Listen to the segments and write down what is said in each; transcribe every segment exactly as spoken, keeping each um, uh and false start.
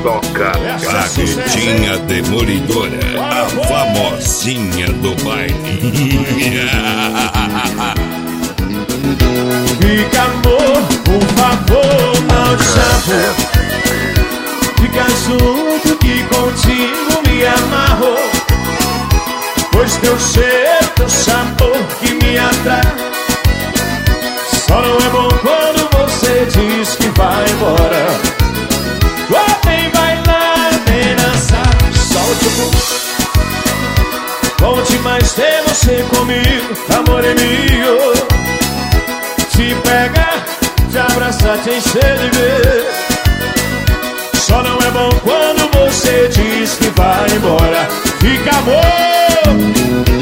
toca. Carretinha Demolidora, a famosinha do baile. Fica, amor, por favor, não te chamo. Fica junto que contigo me amarro. Pois teu cheiro, teu sabor que me atrai. Só não é bom quando você diz que vai embora. Oh, vem bailar, vem dançar, solte o bumbum. Bom demais ter você comigo, amor é meu. Te pegar, te abraçar, te encher de beijo. Só não é bom quando você diz que vai embora. Fica, amor.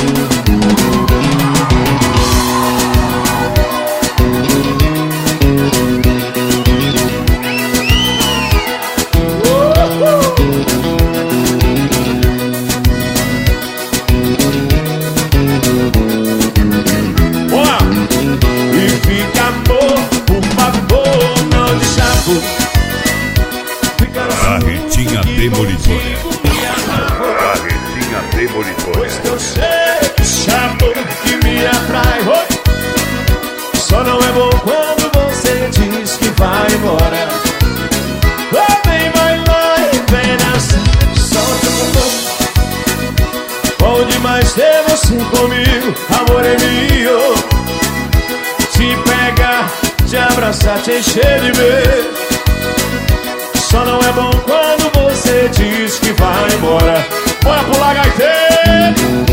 Carretinha Demolidora. Carretinha Demolidora. Pois teu cheiro, sabor que me atrai. Oh. Só não é bom quando você diz que vai embora. Oh, vem bailar e vem dançar, solta o bumbum. Bom demais ter você comigo, amor é meu. Te pegar, te abraçar, te encher de beijo. Só não é bom quando você diz que vai embora. Bora pular, gaiteiro!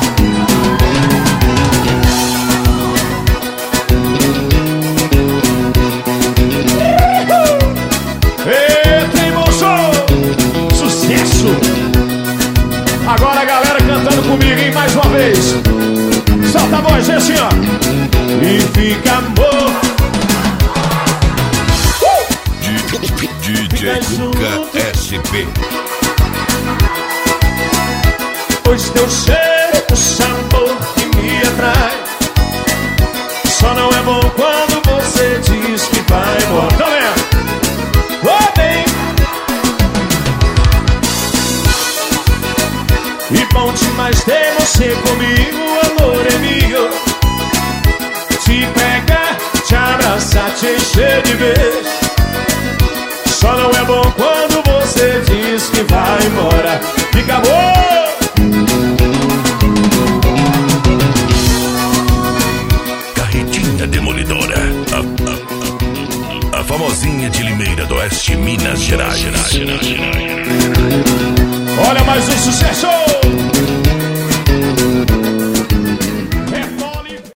Eita, emoção! Sucesso! Agora a galera cantando comigo, hein? Mais uma vez. Solta a voz, assim, ó. E fica, amor. D J Cuca S P. Pois teu cheiro, teu sabor que me atrai. Só não é bom quando você diz que vai embora. Tá vendo? Oh, bem. E bom demais ter você comigo, amor é meu. Te pegar, te abraçar, te encher de beijo. Só não é bom quando você diz que vai embora. Fica bom. Carretinha Demolidora, a, a, a famosinha de Limeira do Oeste, Minas Gerais. Olha mais um sucesso.